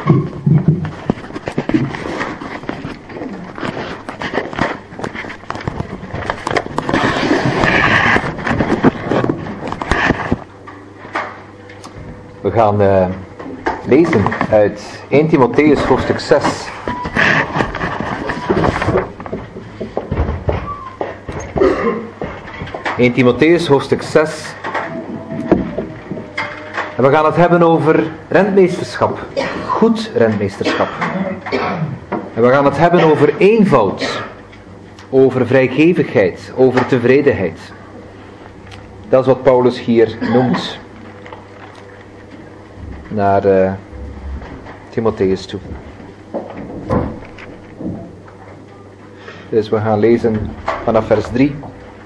We gaan lezen uit 1 Timotheus hoofdstuk 6. Timotheus hoofdstuk 6. En we gaan het hebben over rentmeesterschap. Goed rentmeesterschap. En we gaan het hebben over eenvoud. Over vrijgevigheid. Over tevredenheid. Dat is wat Paulus hier noemt. Naar Timotheus toe. Dus we gaan lezen vanaf vers 3.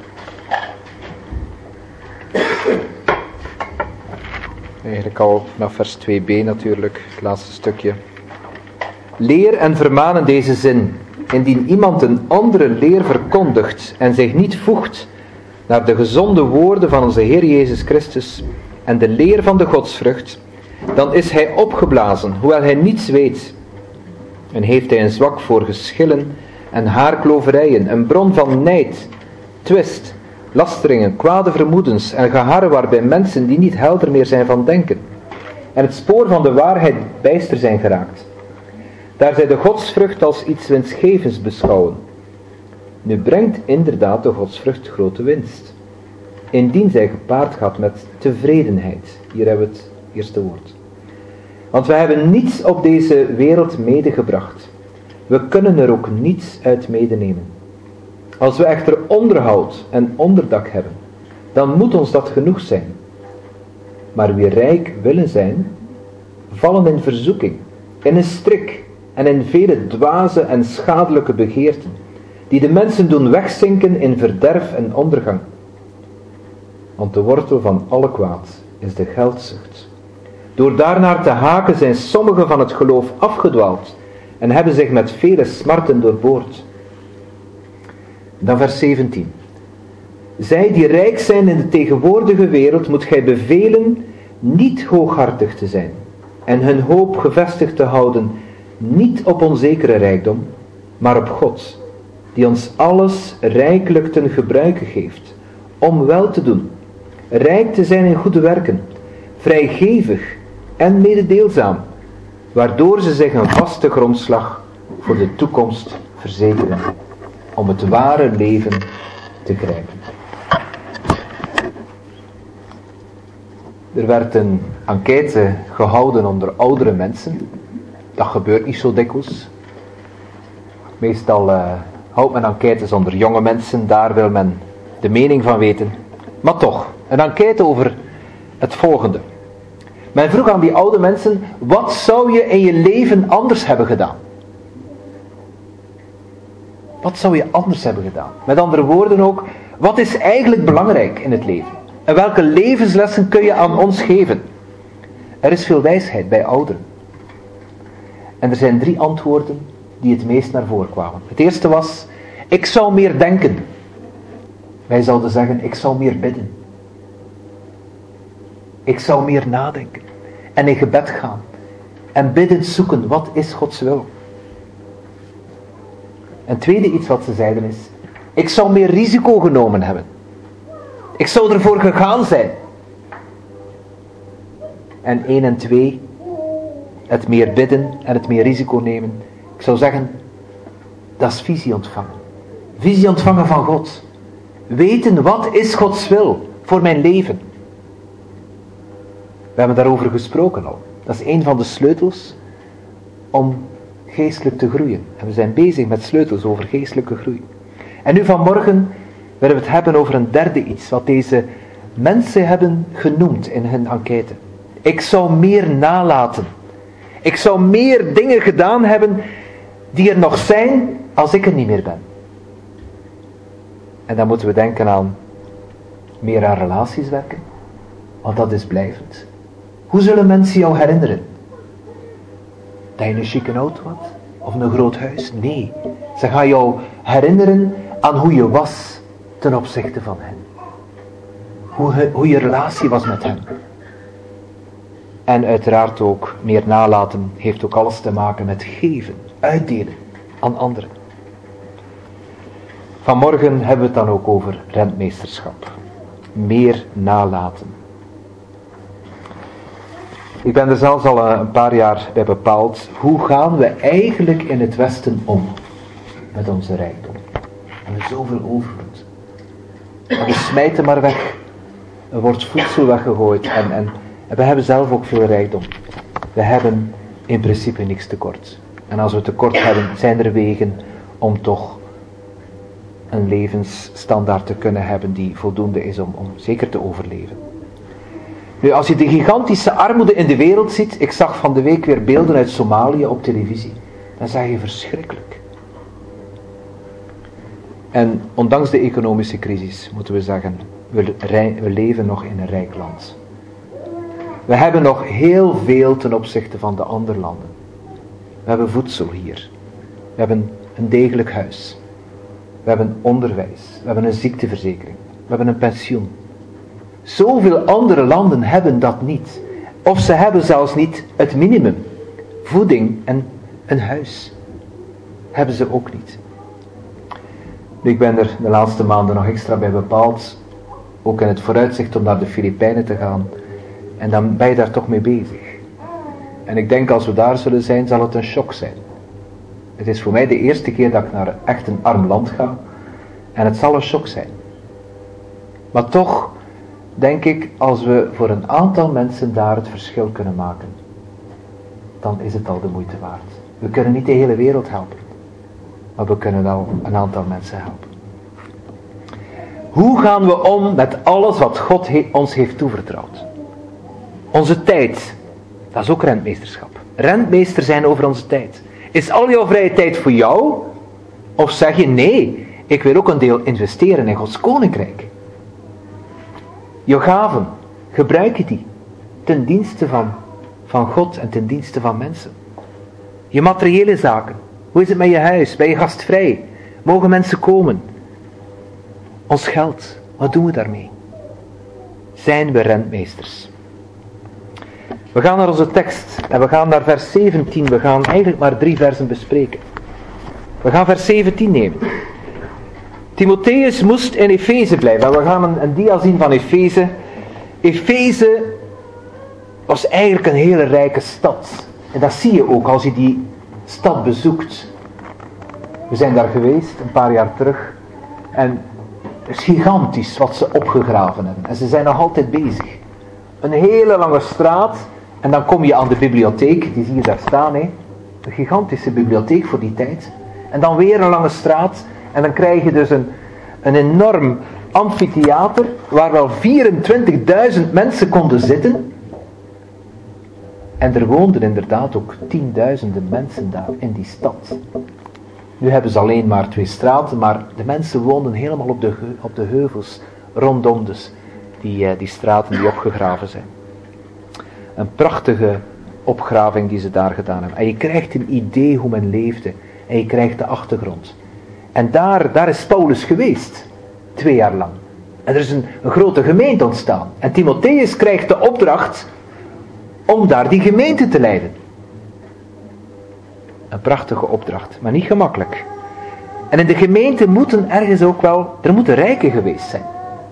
Eigenlijk al vanaf vers 2b natuurlijk, het laatste stukje. Leer en vermaan in deze zin. Indien iemand een andere leer verkondigt en zich niet voegt naar de gezonde woorden van onze Heer Jezus Christus en de leer van de godsvrucht, dan is hij opgeblazen, hoewel hij niets weet. En heeft hij een zwak voor geschillen en haarkloverijen, een bron van nijd, twist, lasteringen, kwade vermoedens en geharrewar bij mensen die niet helder meer zijn van denken, en het spoor van de waarheid bijster zijn geraakt. Daar zij de godsvrucht als iets winstgevends beschouwen. Nu brengt inderdaad de godsvrucht grote winst, indien zij gepaard gaat met tevredenheid. Hier hebben we het eerste woord. Want wij hebben niets op deze wereld medegebracht. We kunnen er ook niets uit medenemen. Als we echter onderhoud en onderdak hebben, dan moet ons dat genoeg zijn. Maar wie rijk willen zijn, vallen in verzoeking, in een strik en in vele dwaze en schadelijke begeerten, die de mensen doen wegzinken in verderf en ondergang. Want de wortel van alle kwaad is de geldzucht. Door daarnaar te haken zijn sommigen van het geloof afgedwaald en hebben zich met vele smarten doorboord. Dan vers 17. Zij die rijk zijn in de tegenwoordige wereld moet gij bevelen niet hooghartig te zijn en hun hoop gevestigd te houden niet op onzekere rijkdom, maar op God, die ons alles rijkelijk ten gebruike geeft, om wel te doen, rijk te zijn in goede werken, vrijgevig en mededeelzaam, waardoor ze zich een vaste grondslag voor de toekomst verzekeren, om het ware leven te krijgen. Er werd een enquête gehouden onder oudere mensen. Dat gebeurt niet zo dikwijls. Meestal houdt men enquêtes onder jonge mensen, daar wil men de mening van weten. Maar toch, een enquête over het volgende. Men vroeg aan die oude mensen, wat zou je in je leven anders hebben gedaan? Wat zou je anders hebben gedaan? Met andere woorden ook, wat is eigenlijk belangrijk in het leven? En welke levenslessen kun je aan ons geven? Er is veel wijsheid bij ouderen. En er zijn 3 antwoorden die het meest naar voren kwamen. Het eerste was, ik zou meer denken. Wij zouden zeggen, ik zou meer bidden. Ik zou meer nadenken. En in gebed gaan. En bidden zoeken, wat is Gods wil? En tweede iets wat ze zeiden is, ik zou meer risico genomen hebben. Ik zou ervoor gegaan zijn. En 1 en 2, het meer bidden en het meer risico nemen. Ik zou zeggen, dat is visie ontvangen. Visie ontvangen van God. Weten, wat is Gods wil voor mijn leven? We hebben daarover gesproken al. Dat is een van de sleutels om geestelijk te groeien. En we zijn bezig met sleutels over geestelijke groei. En nu vanmorgen willen we het hebben over een derde iets, wat deze mensen hebben genoemd in hun enquête. Ik zou meer nalaten. Ik zou meer dingen gedaan hebben die er nog zijn als ik er niet meer ben. En dan moeten we denken aan meer aan relaties werken, want dat is blijvend. Hoe zullen mensen jou herinneren? Dat je een chique auto had? Of een groot huis? Nee, ze gaan jou herinneren aan hoe je was ten opzichte van hen. Hoe je relatie was met hen. En uiteraard ook meer nalaten heeft ook alles te maken met geven, uitdelen aan anderen. Vanmorgen hebben we het dan ook over rentmeesterschap. Meer nalaten. Ik ben er zelfs al een paar jaar bij bepaald. Hoe gaan we eigenlijk in het Westen om met onze rijkdom? We hebben zoveel overvloed. We smijten maar weg. Er wordt voedsel weggegooid en we hebben zelf ook veel rijkdom. We hebben in principe niks tekort. En als we tekort hebben, zijn er wegen om toch een levensstandaard te kunnen hebben die voldoende is om zeker te overleven. Nu, als je de gigantische armoede in de wereld ziet, ik zag van de week weer beelden uit Somalië op televisie, dan zeg je verschrikkelijk. En ondanks de economische crisis moeten we zeggen, we leven nog in een rijk land. We hebben nog heel veel ten opzichte van de andere landen. We hebben voedsel hier. We hebben een degelijk huis. We hebben onderwijs. We hebben een ziekteverzekering. We hebben een pensioen. Zoveel andere landen hebben dat niet. Of ze hebben zelfs niet het minimum. Voeding en een huis. Hebben ze ook niet. Ik ben er de laatste maanden nog extra bij bepaald. Ook in het vooruitzicht om naar de Filipijnen te gaan. En dan ben je daar toch mee bezig. En ik denk als we daar zullen zijn, zal het een shock zijn. Het is voor mij de eerste keer dat ik naar echt een arm land ga. En het zal een shock zijn. Maar toch denk ik, als we voor een aantal mensen daar het verschil kunnen maken, dan is het al de moeite waard. We kunnen niet de hele wereld helpen. Maar we kunnen wel een aantal mensen helpen. Hoe gaan we om met alles wat God ons heeft toevertrouwd? Onze tijd. Dat is ook rentmeesterschap. Rentmeester zijn over onze tijd. Is al jouw vrije tijd voor jou? Of zeg je nee, ik wil ook een deel investeren in Gods koninkrijk. Je gaven, gebruik je die. Ten dienste van God en ten dienste van mensen. Je materiële zaken. Hoe is het met je huis? Ben je gastvrij? Mogen mensen komen? Ons geld, wat doen we daarmee? Zijn we rentmeesters? We gaan naar onze tekst en we gaan naar vers 17. We gaan eigenlijk maar 3 versen bespreken. We gaan vers 17 nemen. Timotheus moest in Efeze blijven. En we gaan een dia zien van Efeze. Efeze was eigenlijk een hele rijke stad. En dat zie je ook als je die stad bezoekt. We zijn daar geweest, een paar jaar terug. En het is gigantisch wat ze opgegraven hebben. En ze zijn nog altijd bezig. Een hele lange straat. En dan kom je aan de bibliotheek. Die zie je daar staan. Hè? Een gigantische bibliotheek voor die tijd. En dan weer een lange straat. En dan krijg je dus een enorm amfitheater. Waar wel 24.000 mensen konden zitten. En er woonden inderdaad ook 10.000 mensen daar in die stad. Nu hebben ze alleen maar 2 straten, maar de mensen woonden helemaal op de heuvels rondom dus die straten die opgegraven zijn. Een prachtige opgraving die ze daar gedaan hebben. En je krijgt een idee hoe men leefde. En je krijgt de achtergrond. En daar is Paulus geweest. 2 jaar lang. En er is een grote gemeente ontstaan. En Timotheus krijgt de opdracht om daar die gemeente te leiden. Een prachtige opdracht, maar niet gemakkelijk. En in de gemeente moeten ergens ook wel, er moeten rijken geweest zijn.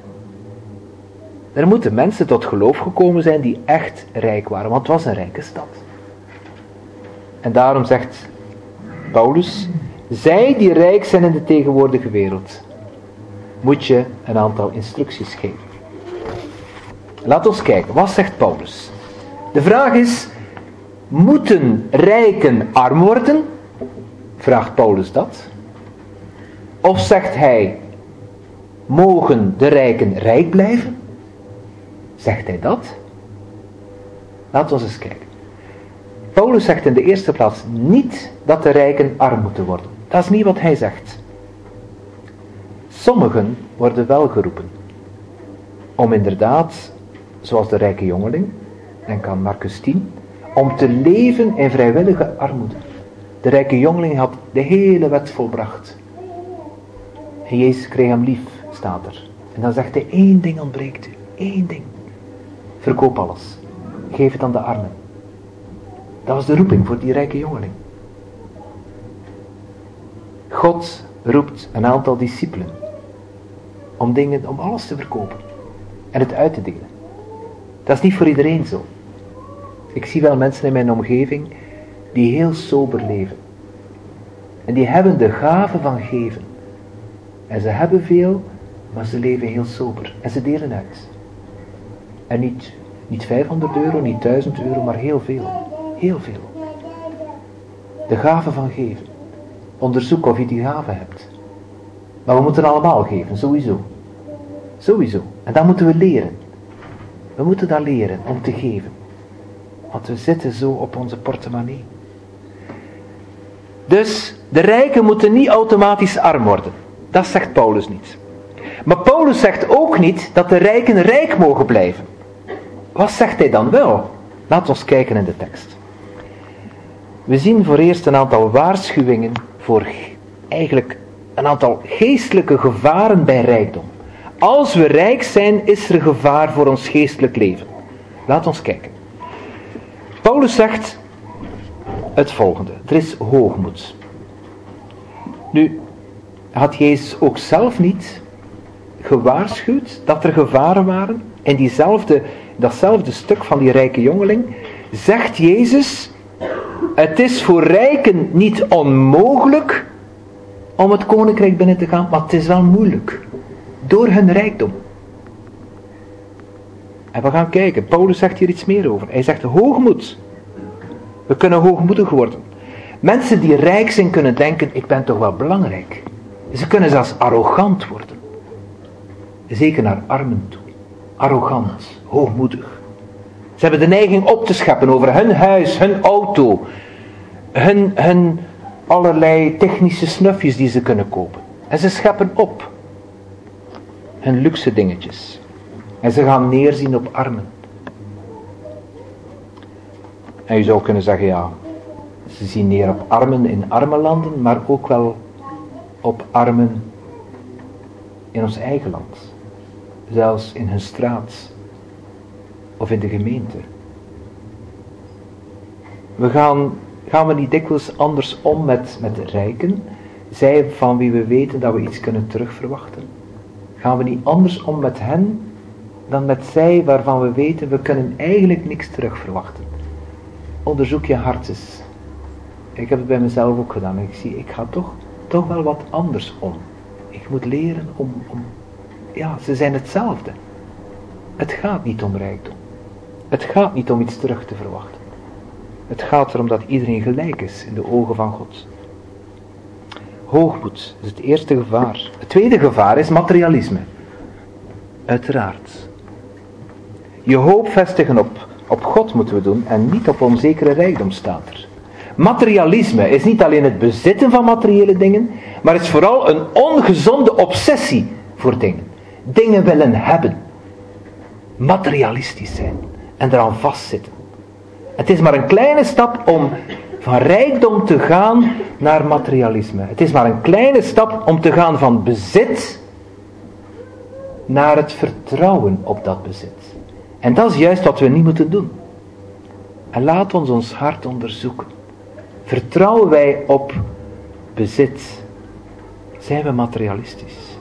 Er moeten mensen tot geloof gekomen zijn die echt rijk waren, want het was een rijke stad. En daarom zegt Paulus, zij die rijk zijn in de tegenwoordige wereld, moet je een aantal instructies geven. Laat ons kijken, wat zegt Paulus? De vraag is, moeten rijken arm worden? Vraagt Paulus dat? Of zegt hij, mogen de rijken rijk blijven? Zegt hij dat? Laten we eens kijken. Paulus zegt in de eerste plaats niet dat de rijken arm moeten worden. Dat is niet wat hij zegt. Sommigen worden wel geroepen om inderdaad, zoals de rijke jongeling, denk aan Marcus 10, om te leven in vrijwillige armoede. De rijke jongeling had de hele wet volbracht. En Jezus kreeg hem lief, staat er. En dan zegt hij, 1 ding ontbreekt u. 1 ding. Verkoop alles. geef het aan de armen. Dat was de roeping voor die rijke jongeling. God roept een aantal discipelen om alles te verkopen en het uit te delen. Dat is niet voor iedereen zo. Ik zie wel mensen in mijn omgeving die heel sober leven. En die hebben de gave van geven. En ze hebben veel, maar ze leven heel sober. En ze delen uit. En niet 500 euro, niet 1000 euro, maar heel veel. Heel veel. De gave van geven. Onderzoek of je die gave hebt. Maar we moeten allemaal geven, sowieso. Sowieso. En dat moeten we leren. We moeten dat leren om te geven. Want we zitten zo op onze portemonnee. Dus de rijken moeten niet automatisch arm worden. Dat zegt Paulus niet. Maar Paulus zegt ook niet dat de rijken rijk mogen blijven. Wat zegt hij dan wel? Laten we kijken in de tekst. We zien voor eerst een aantal waarschuwingen voor eigenlijk een aantal geestelijke gevaren bij rijkdom. Als we rijk zijn, is er gevaar voor ons geestelijk leven. Laat ons kijken. Paulus zegt het volgende. Er is hoogmoed. Nu, had Jezus ook zelf niet gewaarschuwd dat er gevaren waren? In datzelfde stuk van die rijke jongeling zegt Jezus: het is voor rijken niet onmogelijk om het koninkrijk binnen te gaan, maar het is wel moeilijk. Door hun rijkdom. En we gaan kijken, Paulus zegt hier iets meer over. Hij zegt hoogmoed. We kunnen hoogmoedig worden. Mensen die rijk zijn kunnen denken, ik ben toch wel belangrijk. Ze kunnen zelfs arrogant worden. Zeker naar armen toe. Arrogant, hoogmoedig. Ze hebben de neiging op te scheppen over hun huis, hun auto, hun allerlei technische snufjes die ze kunnen kopen. En ze scheppen op. Hun luxe dingetjes. En ze gaan neerzien op armen. En je zou kunnen zeggen, ja, ze zien neer op armen in arme landen, maar ook wel op armen in ons eigen land. Zelfs in hun straat. Of in de gemeente. Gaan we niet dikwijls anders om met de rijken? Zij van wie we weten dat we iets kunnen terugverwachten. Gaan we niet anders om met hen dan met zij waarvan we weten we kunnen eigenlijk niks terugverwachten. Onderzoek je hart eens. Ik heb het bij mezelf ook gedaan. Ik ga toch wel wat anders om. Ik moet leren om ja, ze zijn hetzelfde. Het gaat niet om rijkdom. Het gaat niet om iets terug te verwachten. Het gaat erom dat iedereen gelijk is in de ogen van God. Hoogmoed is het eerste gevaar. Het tweede gevaar is materialisme. Uiteraard. Je hoop vestigen op God moeten we doen en niet op onzekere rijkdom staat er. Materialisme is niet alleen het bezitten van materiële dingen, maar is vooral een ongezonde obsessie voor dingen. Dingen willen hebben. Materialistisch zijn en eraan vastzitten. Het is maar een kleine stap om van rijkdom te gaan naar materialisme. Het is maar een kleine stap om te gaan van bezit naar het vertrouwen op dat bezit. En dat is juist wat we niet moeten doen. En laat ons hart onderzoeken. Vertrouwen wij op bezit? Zijn we materialistisch?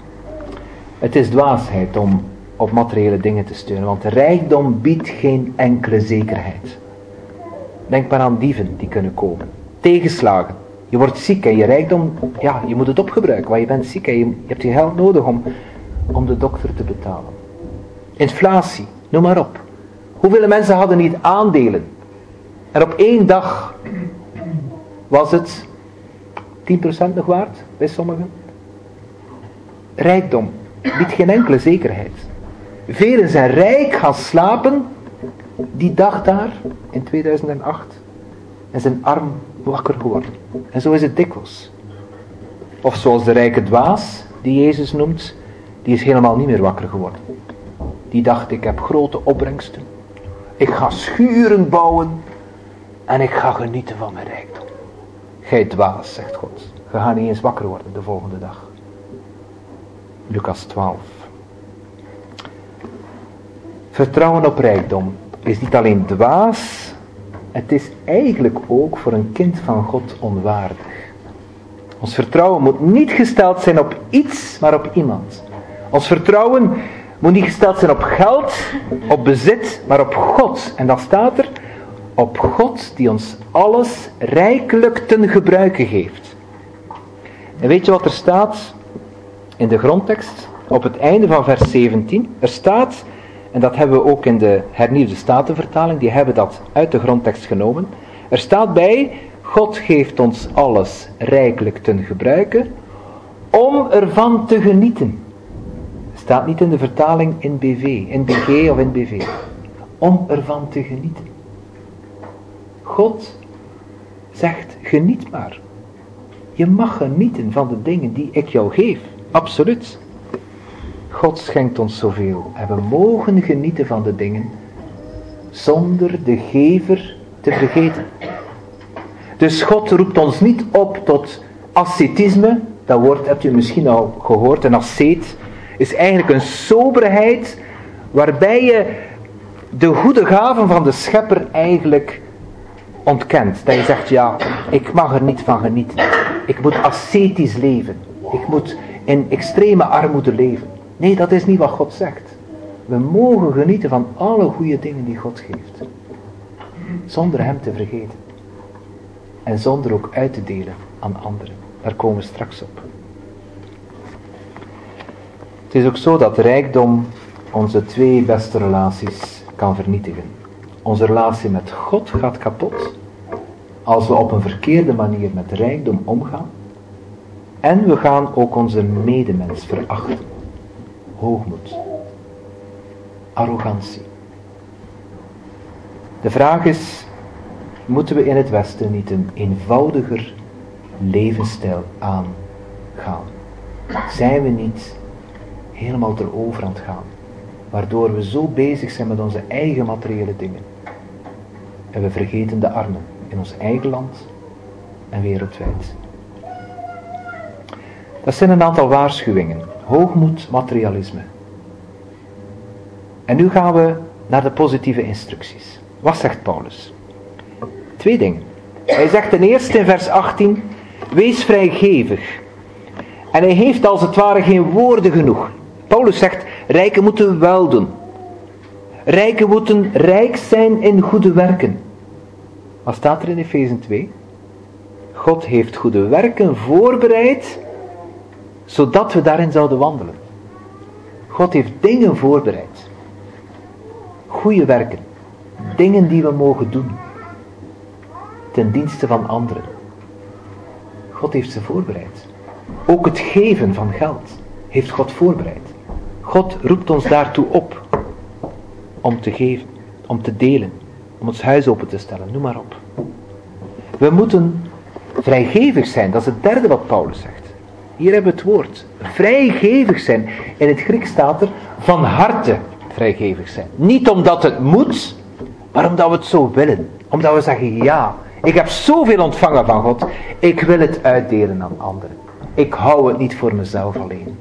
Het is dwaasheid om op materiële dingen te steunen, want de rijkdom biedt geen enkele zekerheid. Denk maar aan dieven die kunnen komen. Tegenslagen. Je wordt ziek en je rijkdom, ja, je moet het opgebruiken, want je bent ziek en je hebt je geld nodig om de dokter te betalen. Inflatie, noem maar op. Hoeveel mensen hadden niet aandelen? En op één dag was het 10% nog waard bij sommigen. Rijkdom biedt geen enkele zekerheid. Velen zijn rijk gaan slapen die dag daar in 2008 en zijn arm wakker geworden. En zo is het dikwijls. Of zoals de rijke dwaas die Jezus noemt, die is helemaal niet meer wakker geworden. Die dacht, ik heb grote opbrengsten. Ik ga schuren bouwen en ik ga genieten van mijn rijkdom. Gij dwaas, zegt God. Je gaat niet eens wakker worden de volgende dag. Lucas 12. Vertrouwen op rijkdom. is niet alleen dwaas, het is eigenlijk ook voor een kind van God onwaardig. Ons vertrouwen moet niet gesteld zijn op iets, maar op iemand. Ons vertrouwen moet niet gesteld zijn op geld, op bezit, maar op God. En dan staat er, op God die ons alles rijkelijk ten gebruike geeft. En weet je wat er staat in de grondtekst? Op het einde van vers 17. Er staat, en dat hebben we ook in de hernieuwde statenvertaling, die hebben dat uit de grondtekst genomen. Er staat bij, God geeft ons alles rijkelijk ten gebruike, om ervan te genieten. Staat niet in de vertaling in BV, in BG of in BV. Om ervan te genieten. God zegt, geniet maar. Je mag genieten van de dingen die ik jou geef. Absoluut. God schenkt ons zoveel. En we mogen genieten van de dingen zonder de gever te vergeten. Dus God roept ons niet op tot ascetisme. Dat woord hebt u misschien al gehoord. Een asceet is eigenlijk een soberheid waarbij je de goede gaven van de schepper eigenlijk ontkent. Dat je zegt, ja, ik mag er niet van genieten. Ik moet ascetisch leven. Ik moet in extreme armoede leven. Nee, dat is niet wat God zegt. We mogen genieten van alle goede dingen die God geeft. Zonder hem te vergeten. En zonder ook uit te delen aan anderen. Daar komen we straks op. Het is ook zo dat rijkdom onze twee beste relaties kan vernietigen. Onze relatie met God gaat kapot als we op een verkeerde manier met rijkdom omgaan. En we gaan ook onze medemens verachten. Hoogmoed. Arrogantie. De vraag is, moeten we in het Westen niet een eenvoudiger levensstijl aangaan? Zijn we niet helemaal erover aan het gaan, waardoor we zo bezig zijn met onze eigen materiële dingen en we vergeten de armen in ons eigen land en wereldwijd? Dat zijn een aantal waarschuwingen. Hoogmoed, materialisme. En nu gaan we naar de positieve instructies. Wat zegt Paulus? 2 dingen. Hij zegt ten eerste in vers 18, wees vrijgevig. En hij heeft als het ware geen woorden genoeg. Paulus zegt, rijken moeten wel doen. Rijken moeten rijk zijn in goede werken. Wat staat er in Efezen 2? God heeft goede werken voorbereid, zodat we daarin zouden wandelen. God heeft dingen voorbereid. Goede werken. Dingen die we mogen doen. Ten dienste van anderen. God heeft ze voorbereid. Ook het geven van geld heeft God voorbereid. God roept ons daartoe op. Om te geven. Om te delen. Om ons huis open te stellen. Noem maar op. We moeten vrijgevig zijn. Dat is het derde wat Paulus zegt. Hier hebben we het woord. Vrijgevig zijn. In het Grieks staat er van harte vrijgevig zijn. Niet omdat het moet, maar omdat we het zo willen. Omdat we zeggen, ja, ik heb zoveel ontvangen van God. Ik wil het uitdelen aan anderen. Ik hou het niet voor mezelf alleen.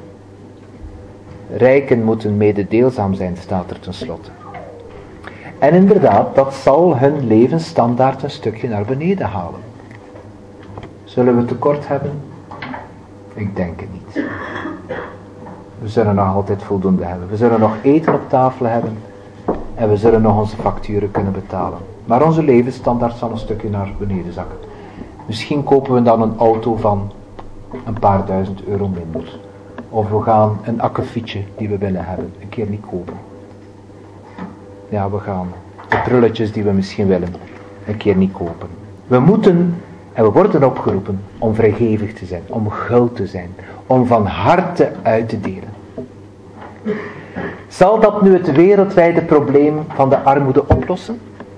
Rijken moeten mededeelzaam zijn, staat er tenslotte. En inderdaad, dat zal hun levensstandaard een stukje naar beneden halen. Zullen we tekort hebben? Ik denk het niet. We zullen nog altijd voldoende hebben. We zullen nog eten op tafel hebben. En we zullen nog onze facturen kunnen betalen. Maar onze levensstandaard zal een stukje naar beneden zakken. Misschien kopen we dan een auto van een paar duizend euro minder. Of we gaan een akkefietje die we willen hebben een keer niet kopen. Ja, we gaan de prulletjes die we misschien willen een keer niet kopen. We moeten en we worden opgeroepen om vrijgevig te zijn, om gul te zijn, om van harte uit te delen. Zal dat nu het wereldwijde probleem van de armoede oplossen?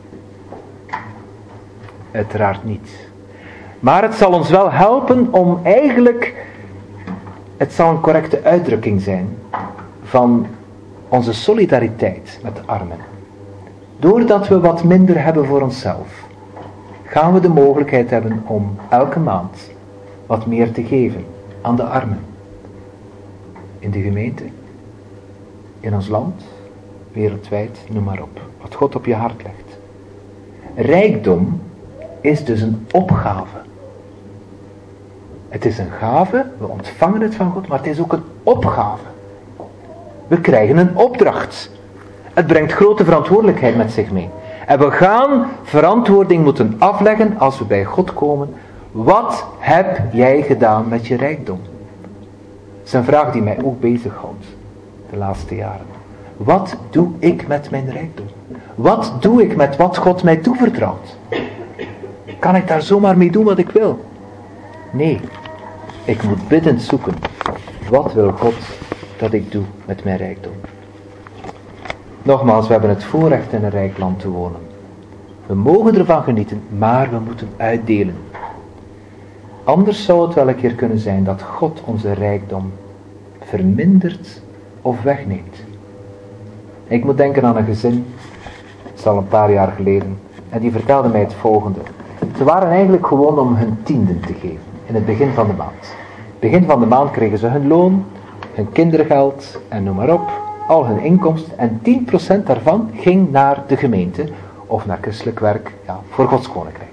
Uiteraard niet. Maar het zal ons wel helpen om eigenlijk, het zal een correcte uitdrukking zijn van onze solidariteit met de armen. Doordat we wat minder hebben voor onszelf, gaan we de mogelijkheid hebben om elke maand wat meer te geven aan de armen. In de gemeente, in ons land, wereldwijd, noem maar op. Wat God op je hart legt. Rijkdom is dus een opgave. Het is een gave, we ontvangen het van God, maar het is ook een opgave. We krijgen een opdracht. Het brengt grote verantwoordelijkheid met zich mee. En we gaan verantwoording moeten afleggen als we bij God komen. Wat heb jij gedaan met je rijkdom? Dat is een vraag die mij ook bezighoudt de laatste jaren. Wat doe ik met mijn rijkdom? Wat doe ik met wat God mij toevertrouwt? Kan ik daar zomaar mee doen wat ik wil? Nee, ik moet biddend zoeken. Wat wil God dat ik doe met mijn rijkdom? Nogmaals, we hebben het voorrecht in een rijk land te wonen. We mogen ervan genieten, maar we moeten uitdelen. Anders zou het wel een keer kunnen zijn dat God onze rijkdom vermindert of wegneemt. Ik moet denken aan een gezin, het is al een paar jaar geleden, en die vertelde mij het volgende. Ze waren eigenlijk gewoon om hun tienden te geven, in het begin van de maand. Begin van de maand kregen ze hun loon, hun kindergeld en noem maar op, al hun inkomsten, en 10% daarvan ging naar de gemeente of naar christelijk werk, ja, voor Gods koninkrijk.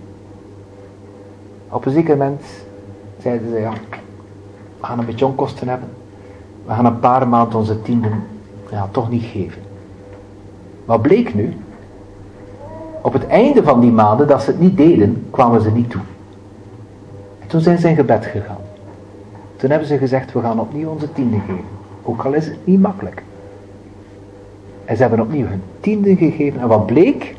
Op een zeker moment zeiden ze, ja, we gaan een beetje onkosten hebben. We gaan een paar maanden onze tienden toch niet geven. Wat bleek nu? Op het einde van die maanden dat ze het niet deden, kwamen ze niet toe. En toen zijn ze in gebed gegaan. Toen hebben ze gezegd, we gaan opnieuw onze tienden geven. Ook al is het niet makkelijk. En ze hebben opnieuw hun tienden gegeven. En wat bleek?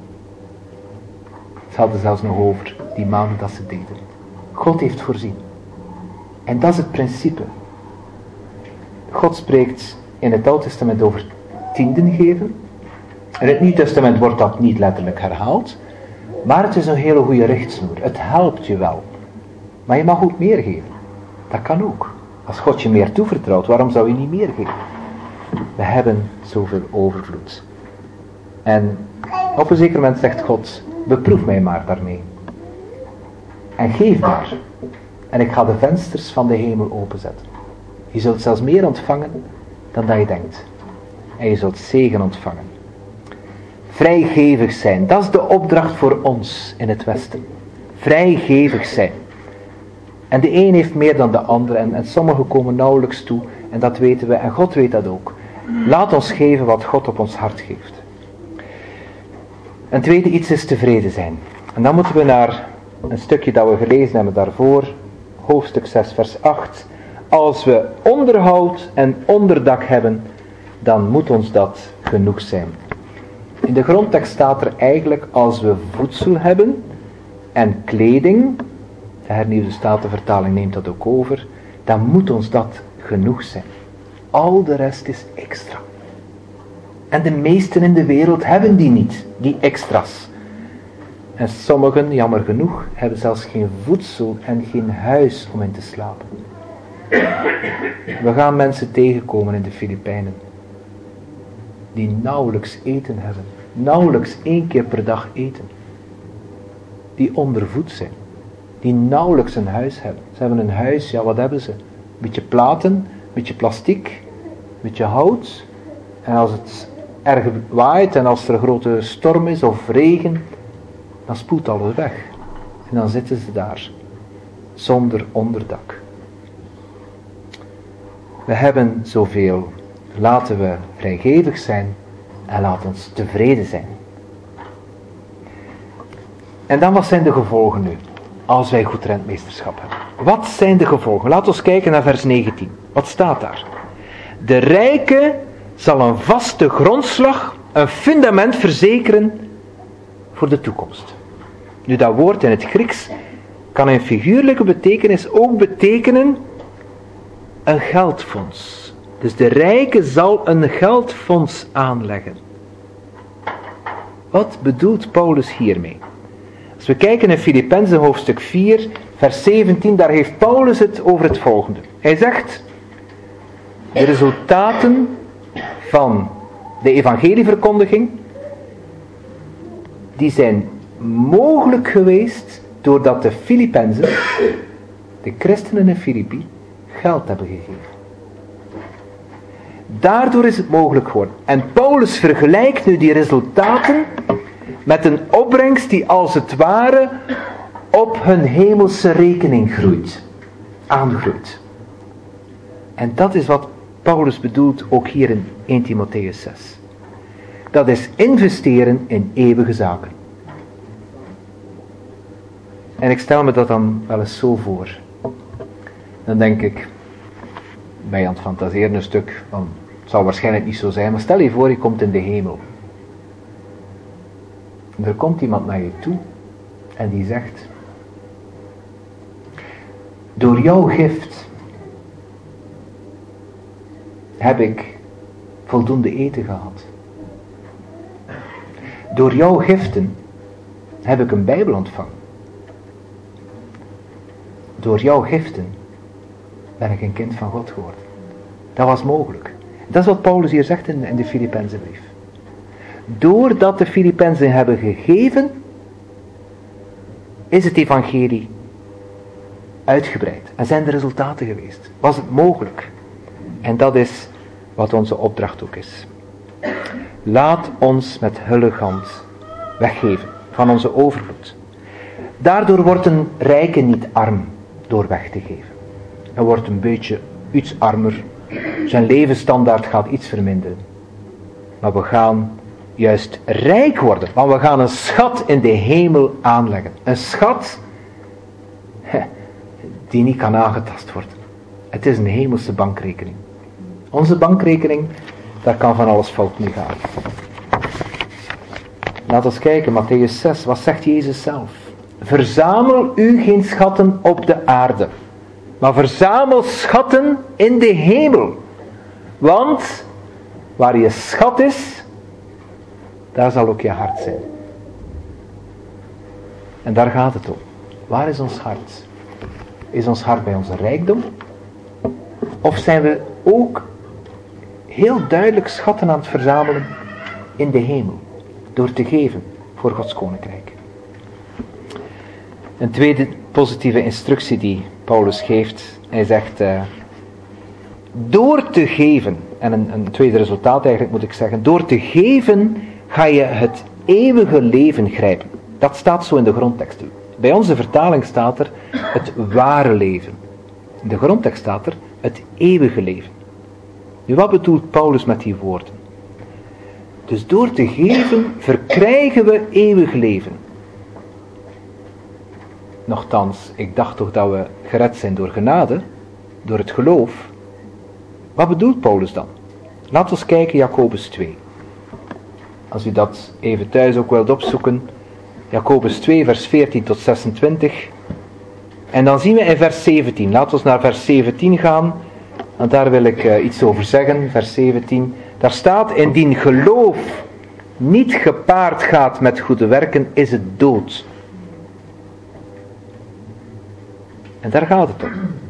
Ze hadden zelfs nog over die maanden dat ze deden. God heeft voorzien. En dat is het principe. God spreekt in het Oude Testament over tienden geven. In het Nieuw Testament wordt dat niet letterlijk herhaald. Maar het is een hele goede richtsnoer. Het helpt je wel. Maar je mag ook meer geven. Dat kan ook. Als God je meer toevertrouwt, waarom zou je niet meer geven? We hebben zoveel overvloed. En op een zeker moment zegt God, beproef mij maar daarmee. En geef maar. En ik ga de vensters van de hemel openzetten. Je zult zelfs meer ontvangen dan dat je denkt. En je zult zegen ontvangen. Vrijgevig zijn, dat is de opdracht voor ons in het Westen. Vrijgevig zijn. En de een heeft meer dan de ander en sommigen komen nauwelijks toe. En dat weten we en God weet dat ook. Laat ons geven wat God op ons hart geeft. Een tweede iets is tevreden zijn. En dan moeten we naar een stukje dat we gelezen hebben daarvoor. Hoofdstuk 6 vers 8. Als we onderhoud en onderdak hebben, dan moet ons dat genoeg zijn. In de grondtekst staat er eigenlijk als we voedsel hebben en kleding, de hernieuwde statenvertaling neemt dat ook over, dan moet ons dat genoeg zijn. Al de rest is extra. En de meesten in de wereld hebben die niet, die extra's. En sommigen, jammer genoeg, hebben zelfs geen voedsel en geen huis om in te slapen. We gaan mensen tegenkomen in de Filipijnen die nauwelijks eten hebben. Nauwelijks 1 keer per dag eten. Die ondervoed zijn. Die nauwelijks een huis hebben. Ze hebben een huis, ja wat hebben ze? Een beetje platen, een beetje plastiek, een beetje hout. En als het erg waait en als er een grote storm is of regen, dan spoelt alles weg. En dan zitten ze daar, zonder onderdak. We hebben zoveel. Laten we vrijgevig zijn en laat ons tevreden zijn. En dan, wat zijn de gevolgen nu, als wij goed rentmeesterschap hebben? Wat zijn de gevolgen? Laten we kijken naar vers 19. Wat staat daar? De rijke zal een vaste grondslag, een fundament verzekeren voor de toekomst. Nu, dat woord in het Grieks kan in figuurlijke betekenis ook betekenen een geldfonds. Dus de rijke zal een geldfonds aanleggen. Wat bedoelt Paulus hiermee? Als we kijken in Filippenzen hoofdstuk 4, vers 17, daar heeft Paulus het over het volgende. Hij zegt, de resultaten van de evangelieverkondiging, die zijn mogelijk geweest doordat de Filippenzen, de christenen in Filippi, geld hebben gegeven. Daardoor is het mogelijk geworden. En Paulus vergelijkt nu die resultaten met een opbrengst die als het ware op hun hemelse rekening groeit. Aangroeit. En dat is wat Paulus bedoelt ook hier in 1 Timotheus 6. Dat is investeren in eeuwige zaken. En ik stel me dat dan wel eens zo voor. Dan denk ik, ben je aan het fantaseren een stuk, van, het zal waarschijnlijk niet zo zijn, maar stel je voor, je komt in de hemel. En er komt iemand naar je toe en die zegt, door jouw gift heb ik voldoende eten gehad. Door jouw giften heb ik een Bijbel ontvangen. Door jouw giften ben ik een kind van God geworden. Dat was mogelijk. Dat is wat Paulus hier zegt in de Filippenzenbrief. Doordat de Filippenzen hebben gegeven, is het evangelie uitgebreid. En zijn de resultaten geweest. Was het mogelijk. En dat is wat onze opdracht ook is. Laat ons met hullige hand weggeven van onze overvloed. Daardoor wordt een rijke niet arm door weg te geven. Hij wordt een beetje iets armer. Zijn levensstandaard gaat iets verminderen. Maar we gaan juist rijk worden. Want we gaan een schat in de hemel aanleggen. Een schat die niet kan aangetast worden. Het is een hemelse bankrekening. Onze bankrekening, daar kan van alles fout mee gaan. Laten we kijken, Mattheüs 6, wat zegt Jezus zelf? Verzamel u geen schatten op de aarde, maar verzamel schatten in de hemel. Want waar je schat is, daar zal ook je hart zijn. En daar gaat het om. Waar is ons hart? Is ons hart bij onze rijkdom? Of zijn we ook heel duidelijk schatten aan het verzamelen in de hemel, door te geven voor Gods koninkrijk? Een tweede positieve instructie die Paulus geeft, hij zegt, door te geven, en een tweede resultaat eigenlijk moet ik zeggen, door te geven ga je het eeuwige leven grijpen. Dat staat zo in de grondtekst. Bij onze vertaling staat er het ware leven. In de grondtekst staat er het eeuwige leven. Nu, wat bedoelt Paulus met die woorden? Dus door te geven verkrijgen we eeuwig leven. Nochtans, ik dacht toch dat we gered zijn door genade, door het geloof. Wat bedoelt Paulus dan? Laten we eens kijken, Jacobus 2. Als u dat even thuis ook wilt opzoeken. Jacobus 2, vers 14 tot 26. En dan zien we in vers 17. Laten we naar vers 17 gaan. Want daar wil ik iets over zeggen. Vers 17. Daar staat, indien geloof niet gepaard gaat met goede werken, is het dood. En daar gaat het om.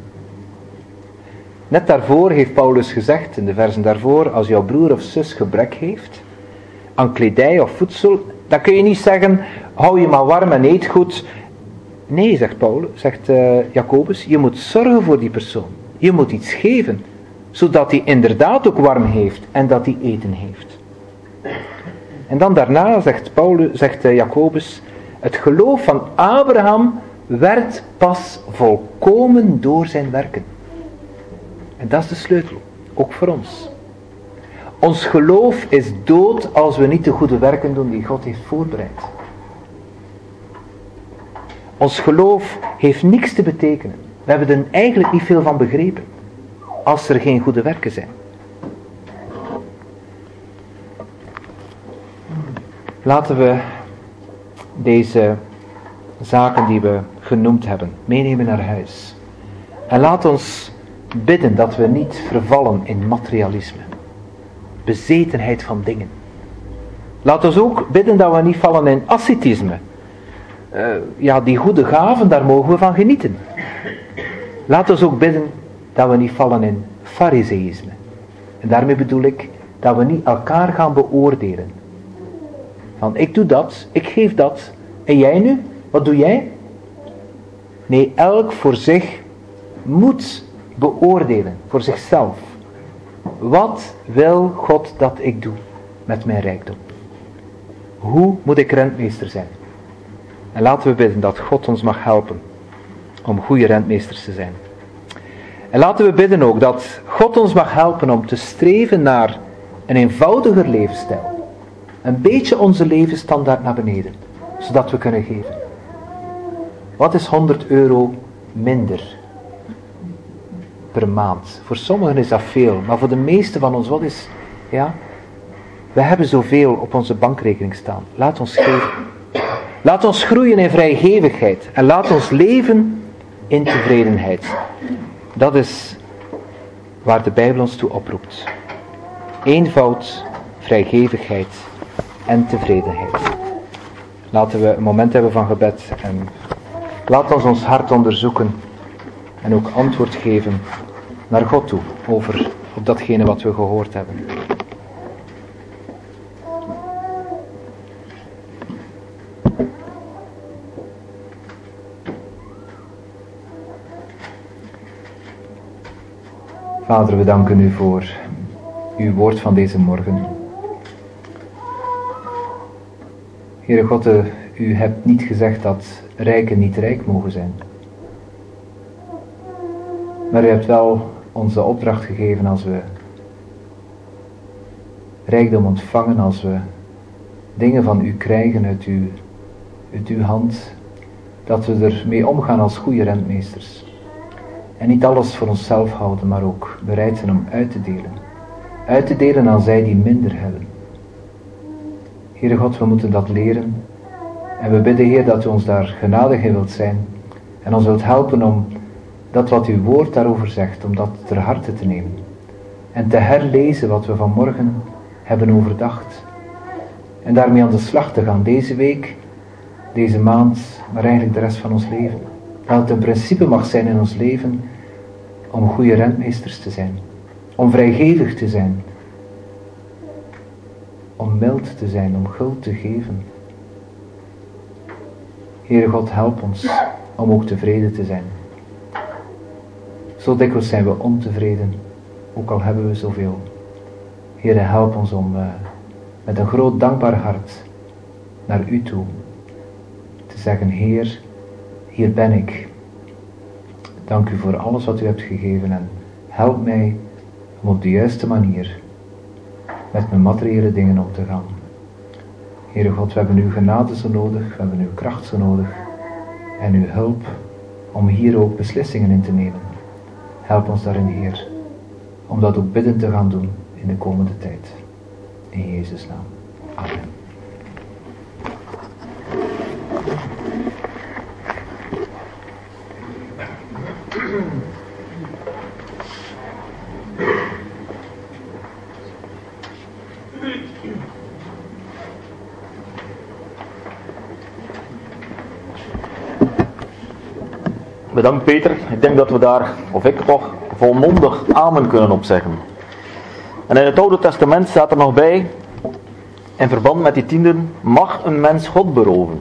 Net daarvoor heeft Paulus gezegd, in de versen daarvoor, als jouw broer of zus gebrek heeft aan kledij of voedsel, dan kun je niet zeggen, hou je maar warm en eet goed. Nee, zegt Jacobus, je moet zorgen voor die persoon. Je moet iets geven, zodat hij inderdaad ook warm heeft en dat hij eten heeft. En dan daarna zegt Jacobus, het geloof van Abraham werd pas volkomen door zijn werken. En dat is de sleutel, ook voor ons. Ons geloof is dood als we niet de goede werken doen die God heeft voorbereid. Ons geloof heeft niks te betekenen. We hebben er eigenlijk niet veel van begrepen, als er geen goede werken zijn. Laten we deze zaken die we genoemd hebben meenemen naar huis. En laat ons bidden dat we niet vervallen in materialisme. Bezetenheid van dingen. Laat ons ook bidden dat we niet vallen in ascetisme. Die goede gaven, daar mogen we van genieten. Laat ons ook bidden dat we niet vallen in fariseïsme. En daarmee bedoel ik dat we niet elkaar gaan beoordelen. Van ik doe dat, ik geef dat, en jij nu? Wat doe jij? Nee, elk voor zich moet beoordelen, voor zichzelf. Wat wil God dat ik doe met mijn rijkdom? Hoe moet ik rentmeester zijn? En laten we bidden dat God ons mag helpen om goede rentmeesters te zijn. En laten we bidden ook dat God ons mag helpen om te streven naar een eenvoudiger levensstijl. Een beetje onze levensstandaard naar beneden, zodat we kunnen geven. Wat is €100 minder per maand? Voor sommigen is dat veel, maar voor de meeste van ons, wat is, ja? We hebben zoveel op onze bankrekening staan. Laat ons geven. Laat ons groeien in vrijgevigheid en laat ons leven in tevredenheid. Dat is waar de Bijbel ons toe oproept. Eenvoud, vrijgevigheid en tevredenheid. Laten we een moment hebben van gebed en laat ons hart onderzoeken en ook antwoord geven naar God toe op datgene wat we gehoord hebben. Vader, we danken u voor uw woord van deze morgen. Heere God, u hebt niet gezegd dat rijken niet rijk mogen zijn. Maar u hebt wel onze opdracht gegeven als we rijkdom ontvangen, als we dingen van u krijgen uit uw hand, dat we ermee omgaan als goede rentmeesters. En niet alles voor onszelf houden, maar ook bereid zijn om uit te delen. Uit te delen aan zij die minder hebben. Heere God, we moeten dat leren. En we bidden, Heer, dat u ons daar genadig in wilt zijn. En ons wilt helpen om dat wat uw woord daarover zegt, om dat ter harte te nemen. En te herlezen wat we vanmorgen hebben overdacht. En daarmee aan de slag te gaan deze week, deze maand, maar eigenlijk de rest van ons leven. Dat het een principe mag zijn in ons leven om goede rentmeesters te zijn. Om vrijgevig te zijn. Om mild te zijn, om guld te geven. Heere God, help ons om ook tevreden te zijn. Zo dikwijls zijn we ontevreden, ook al hebben we zoveel. Heere, help ons om met een groot dankbaar hart naar u toe te zeggen, Heer, hier ben ik. Dank u voor alles wat u hebt gegeven en help mij om op de juiste manier met mijn materiële dingen om te gaan. Heere God, we hebben uw genade zo nodig, we hebben uw kracht zo nodig en uw hulp om hier ook beslissingen in te nemen. Help ons daarin, Heer, om dat ook bidden te gaan doen in de komende tijd. In Jezus' naam. Amen. Bedankt Peter. Ik denk dat we daar, of ik toch, volmondig amen kunnen op zeggen. En in het Oude Testament staat er nog bij, in verband met die tienden, mag een mens God beroven.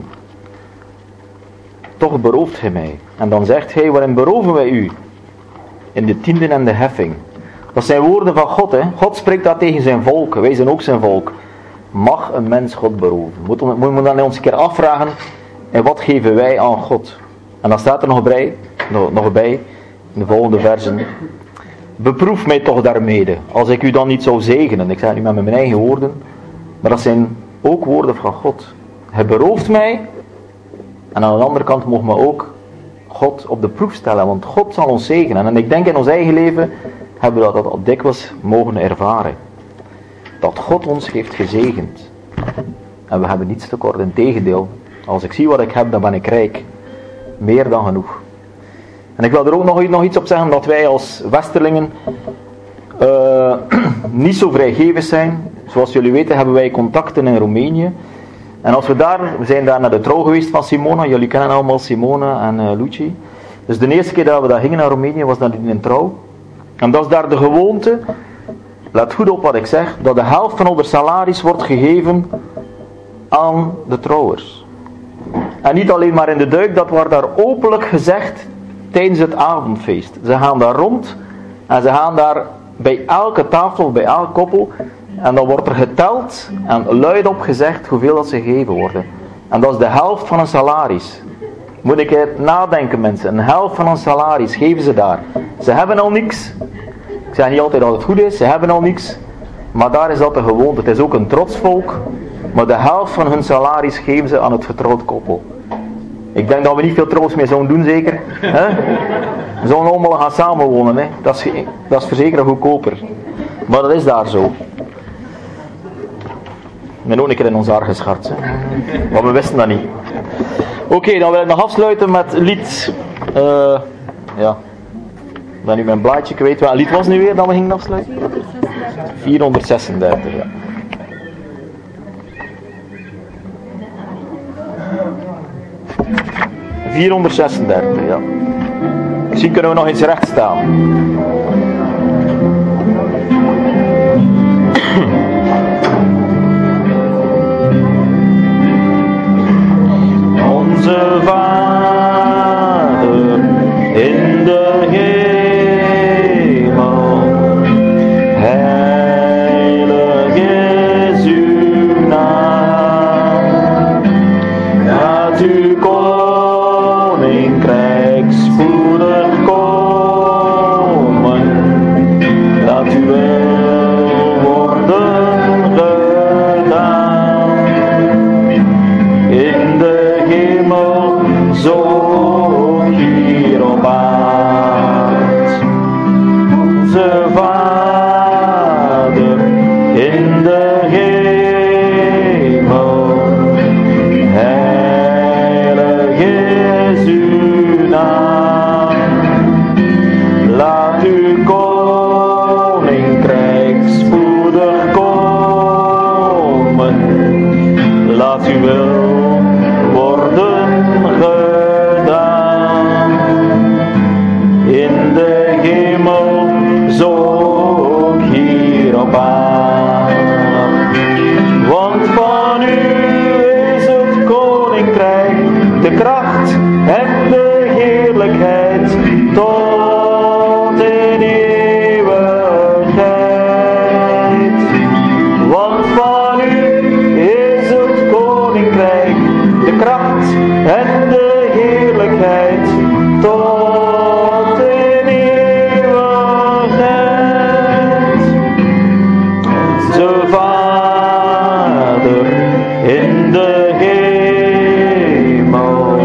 Toch berooft hij mij. En dan zegt hij, waarin beroven wij u? In de tienden en de heffing. Dat zijn woorden van God. Hè? God spreekt dat tegen zijn volk. Wij zijn ook zijn volk. Mag een mens God beroven? Moeten we dan ons een keer afvragen, en wat geven wij aan God? En dan staat er nog bij, in de volgende versen, beproef mij toch daarmede, als ik u dan niet zou zegenen. Ik zeg het niet met mijn eigen woorden, maar dat zijn ook woorden van God. Hij berooft mij, en aan de andere kant mogen we ook God op de proef stellen, want God zal ons zegenen. En ik denk in ons eigen leven hebben we dat al dikwijls mogen ervaren. Dat God ons heeft gezegend. En we hebben niets tekort, integendeel. Als ik zie wat ik heb, dan ben ik rijk. Meer dan genoeg. En ik wil er ook nog iets op zeggen, dat wij als Westerlingen niet zo vrijgevig zijn. Zoals jullie weten hebben wij contacten in Roemenië. En als we zijn daar naar de trouw geweest van Simona. Jullie kennen allemaal Simona en Luci. Dus de eerste keer dat we daar gingen naar Roemenië was dat in een trouw. En dat is daar de gewoonte, let goed op wat ik zeg, dat de helft van ons salaris wordt gegeven aan de trouwers. En niet alleen maar in de duik, dat wordt daar openlijk gezegd tijdens het avondfeest. Ze gaan daar rond en ze gaan daar bij elke tafel, bij elk koppel. En dan wordt er geteld en luidop gezegd hoeveel dat ze gegeven worden. En dat is de helft van een salaris. Moet ik het nadenken, mensen. Een helft van een salaris geven ze daar. Ze hebben al niks. Ik zeg niet altijd dat het goed is, ze hebben al niks. Maar daar is dat de gewoonte. Het is ook een trots volk. Maar de helft van hun salaris geven ze aan het vertrouwd koppel. Ik denk dat we niet veel troost meer zouden doen, zeker. We zouden allemaal gaan samenwonen. Hè? Dat is verzekerd goedkoper. Maar dat is daar zo. Ik ben ook een keer in ons haar geschart. Hè? Maar we wisten dat niet. Oké, dan wil ik nog afsluiten met lied. Ja. Ik ben nu mijn blaadje kwijt. Welk lied was het nu weer dat we gingen afsluiten? 436, ja. ...436, ja. Misschien kunnen we nog eens recht staan. Onze Vader in de hemel, heilig is uw naam. Laat uw koninkrijk spoedig komen. Laat uw wil worden gedaan. In de hemel, zo hier op aard. Onze Vader in de hemel, heilig is uw naam. Laat uw koninkrijk spoedig komen. Laat uw wil worden gedaan. In de hemel, zo ook hier op aarde. Want van u is het koninkrijk, de kracht en de heerlijkheid tot in eeuwigheid. Want van u is het koninkrijk, de kracht en de heerlijkheid tot in eeuwigheid. Onze Vader in de hemel,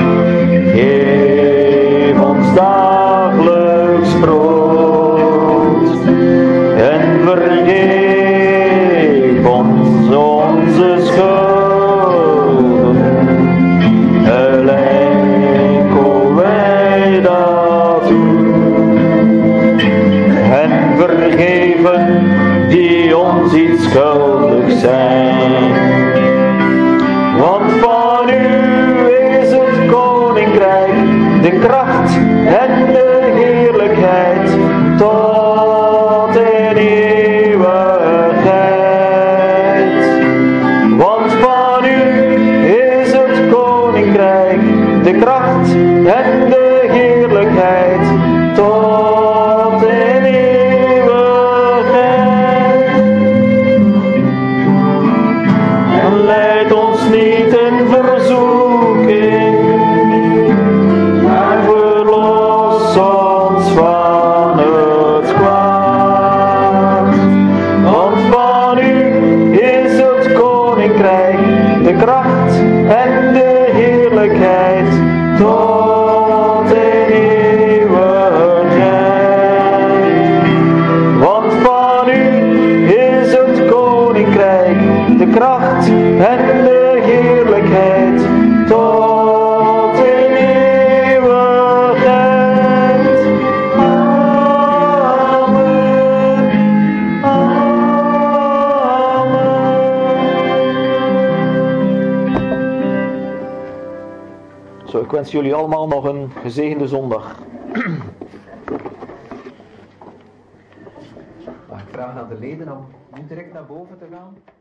geef ons dagelijks brood en vergeef ons onze schulden, gelijk hoe wij dat doen. En vergeven die ons iets schuldig zijn. Want van u is het koninkrijk, de kracht en de heerlijkheid tot in eeuwigheid. Want van u is het koninkrijk, de kracht en de heerlijkheid tot in eeuwigheid. En leid ons niet in verzoeking, maar verlos ons van het kwaad. Want van u is het koninkrijk, de kracht en de heerlijkheid tot in eeuwigheid. Want van u is het koninkrijk, de kracht en de heerlijkheid tot in eeuwigheid. Amen. Amen. Zo, ik wens jullie allemaal nog een gezegende zondag. Mag ik vragen aan de leden om nu direct naar boven te gaan?